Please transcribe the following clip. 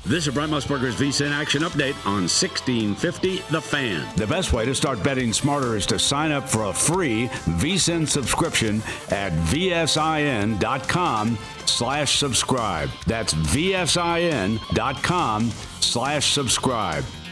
This is Brent Musburger's VSiN Action Update on 1650 The Fan. The best way to start betting smarter is to sign up for a free VSiN subscription at vsin.com/subscribe. That's vsin.com/subscribe.